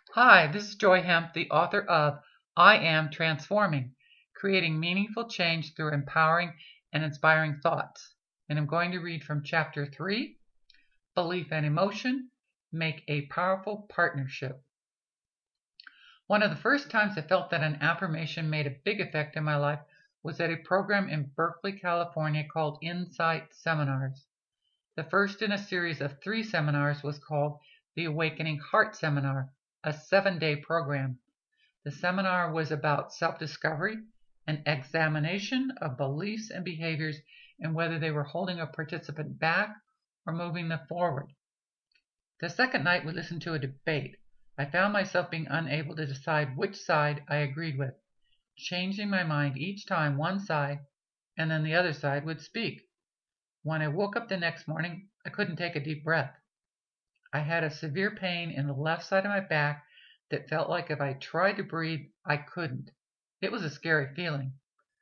Hi, this is Joy Hemp, the author of I Am Transforming, Creating Meaningful Change Through Empowering and Inspiring Thoughts. And I'm going to read from Chapter 3, Belief and Emotion Make a Powerful Partnership. One of the first times I felt that an affirmation made a big effect in my life was at a program in Berkeley, California called Insight Seminars. The first in a series of 3 seminars was called the Awakening Heart Seminar, a 7-day program. The seminar was about self-discovery and examination of beliefs and behaviors and whether they were holding a participant back or moving them forward. The second night we listened to a debate. I found myself being unable to decide which side I agreed with, changing my mind each time one side and then the other side would speak. When I woke up the next morning, I couldn't take a deep breath. I had a severe pain in the left side of my back that felt like if I tried to breathe, I couldn't. It was a scary feeling.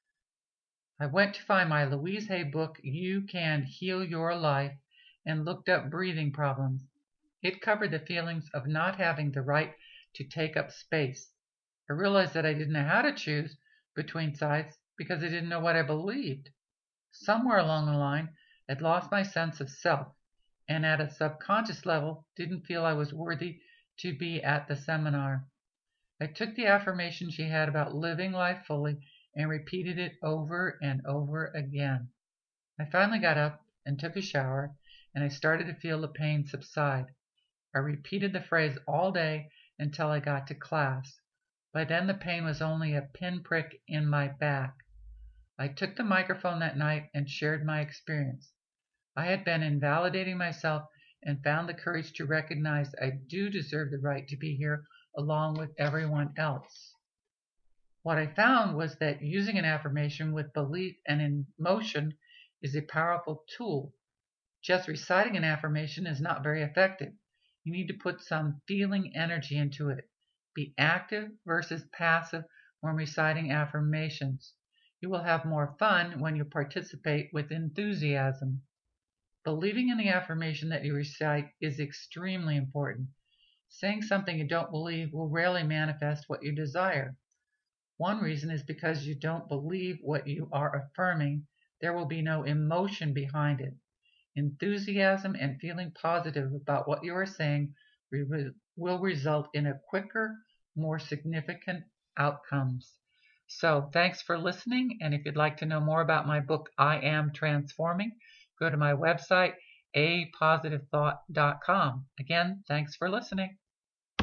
I went to find my Louise Hay book, You Can Heal Your Life, and looked up breathing problems. It covered the feelings of not having the right to take up space. I realized that I didn't know how to choose between sides because I didn't know what I believed. Somewhere along the line, I'd lost my sense of self, and at a subconscious level, didn't feel I was worthy to be at the seminar. I took the affirmation she had about living life fully and repeated it over and over again. I finally got up and took a shower, and I started to feel the pain subside. I repeated the phrase all day until I got to class. By then the pain was only a pinprick in my back. I took the microphone that night and shared my experience. I had been invalidating myself and found the courage to recognize I do deserve the right to be here along with everyone else. What I found was that using an affirmation with belief and emotion is a powerful tool. Just reciting an affirmation is not very effective. You need to put some feeling energy into it. Be active versus passive when reciting affirmations. You will have more fun when you participate with enthusiasm. Believing in the affirmation that you recite is extremely important. Saying something you don't believe will rarely manifest what you desire. One reason is because you don't believe what you are affirming. There will be no emotion behind it. Enthusiasm and feeling positive about what you are saying will result in a quicker, more significant outcomes. So thanks for listening, and if you'd like to know more about my book, I Am Transforming, go to my website, apositivethought.com. Again, thanks for listening.